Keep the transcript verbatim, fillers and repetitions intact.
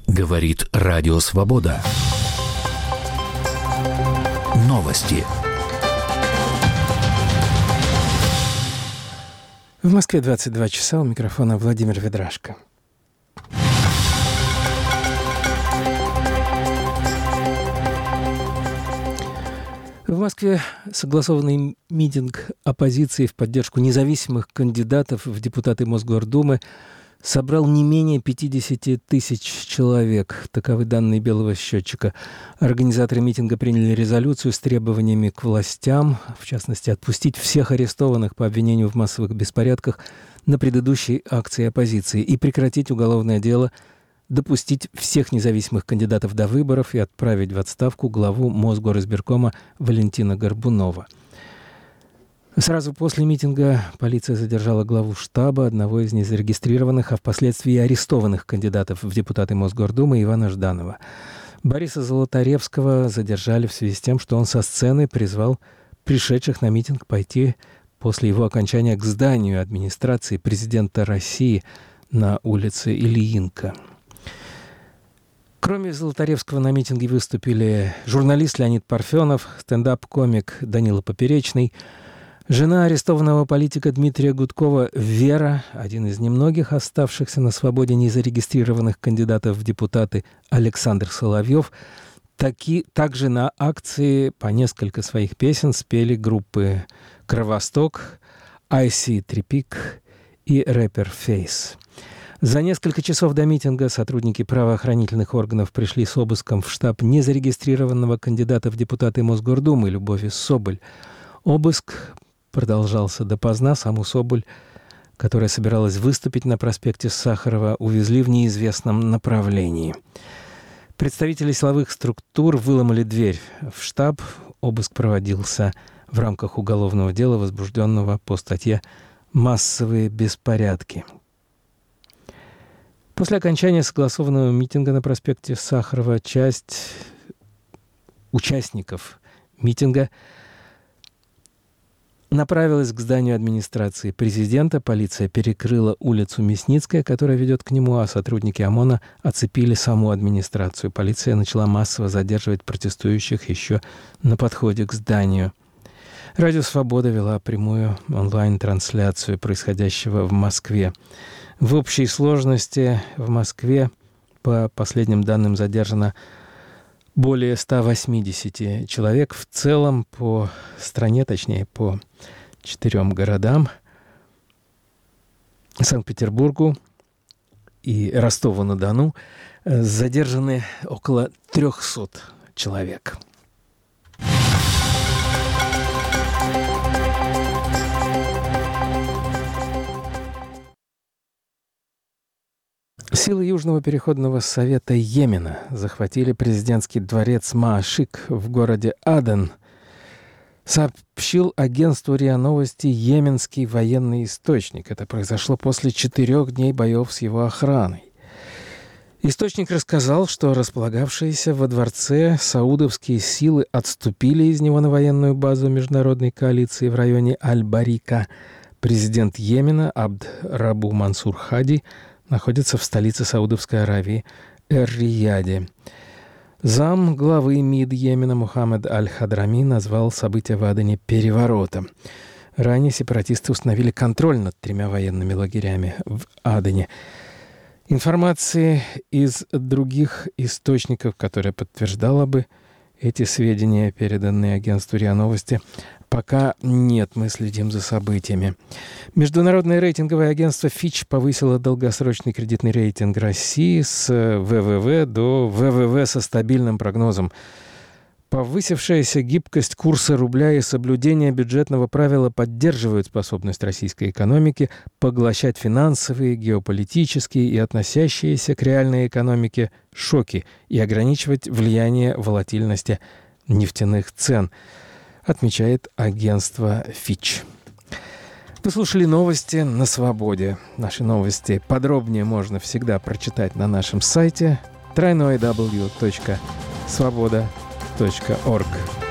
Говорит Радио Свобода. Новости. В Москве двадцать два часа, у микрофона Владимир Ведрашко. В Москве согласованный митинг оппозиции в поддержку независимых кандидатов в депутаты Мосгордумы собрал не менее пятьдесят тысяч человек. Таковы данные белого счетчика. Организаторы митинга приняли резолюцию с требованиями к властям, в частности, отпустить всех арестованных по обвинению в массовых беспорядках на предыдущей акции оппозиции и прекратить уголовное дело, допустить всех независимых кандидатов до выборов и отправить в отставку главу Мосгоризбиркома Валентина Горбунова. Сразу после митинга полиция задержала главу штаба одного из незарегистрированных, а впоследствии арестованных кандидатов в депутаты Мосгордумы Ивана Жданова. Бориса Золотаревского задержали в связи с тем, что он со сцены призвал пришедших на митинг пойти после его окончания к зданию администрации президента России на улице Ильинка. Кроме Золотаревского на митинге выступили журналист Леонид Парфенов, стендап-комик Данила Поперечный, жена арестованного политика Дмитрия Гудкова Вера, один из немногих оставшихся на свободе незарегистрированных кандидатов в депутаты Александр Соловьев. Таки, также на акции по несколько своих песен спели группы «Кровосток», «I See Трипик» и рэпер «Фейс». За несколько часов до митинга сотрудники правоохранительных органов пришли с обыском в штаб незарегистрированного кандидата в депутаты Мосгордумы Любови Соболь. Обыск продолжался допоздна. Саму Соболь, которая собиралась выступить на проспекте Сахарова, увезли в неизвестном направлении. Представители силовых структур выломали дверь в штаб. Обыск проводился в рамках уголовного дела, возбужденного по статье «Массовые беспорядки». После окончания согласованного митинга на проспекте Сахарова часть участников митинга направилась к зданию администрации президента. Полиция перекрыла улицу Мясницкая, которая ведет к нему, а сотрудники ОМОНа оцепили саму администрацию. Полиция начала массово задерживать протестующих еще на подходе к зданию. Радио «Свобода» вела прямую онлайн-трансляцию происходящего в Москве. В общей сложности в Москве, по последним данным, задержано более ста восьмидесяти человек. В целом по стране, точнее по четырем городам, Санкт-Петербургу и Ростову-на-Дону, задержаны около трехсот человек. Силы Южного переходного совета Йемена захватили президентский дворец Маашик в городе Аден, сообщил агентству РИА Новости йеменский военный источник. Это произошло после четырех дней боев с его охраной. Источник рассказал, что располагавшиеся во дворце саудовские силы отступили из него на военную базу международной коалиции в районе Аль-Барика. Президент Йемена Абд Рабу Мансур Хади находится в столице Саудовской Аравии Эр-Рияде. Зам главы МИД Йемена Мухаммад Аль-Хадрами назвал события в Адене переворотом. Ранее сепаратисты установили контроль над тремя военными лагерями в Адене. Информации из других источников, которая подтверждала бы эти сведения, переданные агентству РИА Новости, пока нет, мы следим за событиями. Международное рейтинговое агентство Fitch повысило долгосрочный кредитный рейтинг России с вэ вэ вэ до вэ вэ вэ со стабильным прогнозом. Повысившаяся гибкость курса рубля и соблюдение бюджетного правила поддерживают способность российской экономики поглощать финансовые, геополитические и относящиеся к реальной экономике шоки и ограничивать влияние волатильности нефтяных цен, отмечает агентство Fitch. Вы слушали новости на Свободе. Наши новости подробнее можно всегда прочитать на нашем сайте дабл ю дабл ю дабл ю точка свобода точка орг.